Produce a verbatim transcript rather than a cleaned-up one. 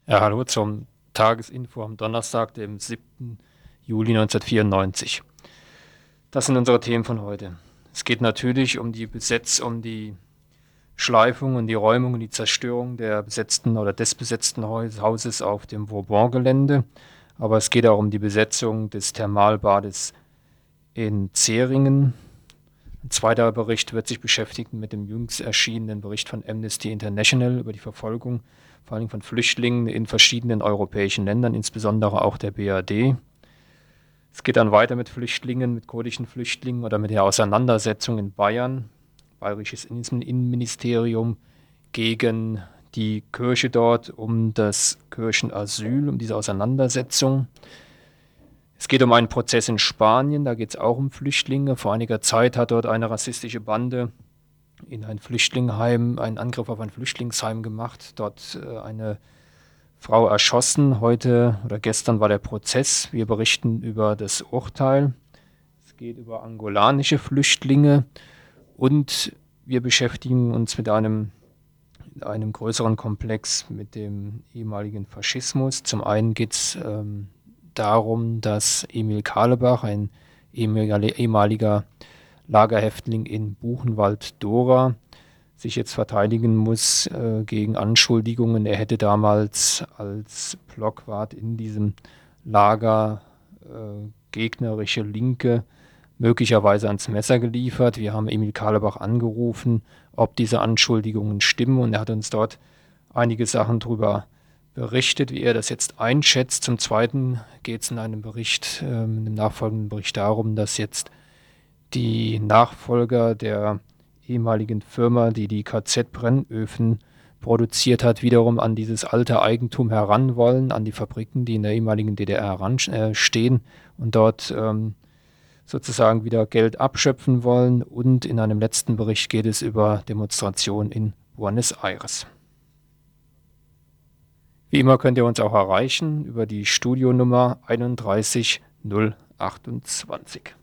Ja, hallo zum Tagesinfo am Donnerstag, dem siebten Juli neunzehnhundertvierundneunzig. Das sind unsere Themen von heute. Es geht natürlich um die Besetz, um die Schleifung und die Räumung und die Zerstörung der besetzten oder des besetzten Haus- Hauses auf dem Vauban-Gelände. Aber es geht auch um die Besetzung des Thermalbades in Zeringen. Ein zweiter Bericht wird sich beschäftigen mit dem jüngst erschienenen Bericht von Amnesty International über die Verfolgung vor allem von Flüchtlingen in verschiedenen europäischen Ländern, insbesondere auch der B R D. Es geht dann weiter mit Flüchtlingen, mit kurdischen Flüchtlingen oder mit der Auseinandersetzung in Bayern, bayerisches Innenministerium gegen die Kirche dort, um das Kirchenasyl, um diese Auseinandersetzung. Es geht um einen Prozess in Spanien, da geht es auch um Flüchtlinge. Vor einiger Zeit hat dort eine rassistische Bande in ein Flüchtlingsheim, einen Angriff auf ein Flüchtlingsheim gemacht, dort äh, eine Frau erschossen. Heute oder gestern war der Prozess. Wir berichten über das Urteil. Es geht über angolanische Flüchtlinge und wir beschäftigen uns mit einem, mit einem größeren Komplex, mit dem ehemaligen Faschismus. Zum einen geht es ähm, darum, dass Emil Carlebach, ein ehemaliger Lagerhäftling in Buchenwald-Dora, sich jetzt verteidigen muss äh, gegen Anschuldigungen. Er hätte damals als Blockwart in diesem Lager äh, gegnerische Linke möglicherweise ans Messer geliefert. Wir haben Emil Carlebach angerufen, ob diese Anschuldigungen stimmen, und er hat uns dort einige Sachen darüber berichtet, wie er das jetzt einschätzt. Zum Zweiten geht es in einem Bericht, äh, in einem nachfolgenden Bericht darum, dass jetzt die Nachfolger der ehemaligen Firma, die die K Z-Brennöfen produziert hat, wiederum an dieses alte Eigentum heran wollen, an die Fabriken, die in der ehemaligen D D R heran, äh, stehen und dort ähm, sozusagen wieder Geld abschöpfen wollen. Und in einem letzten Bericht geht es über Demonstrationen in Buenos Aires. Wie immer könnt ihr uns auch erreichen über die Studionummer einunddreißig null achtundzwanzig.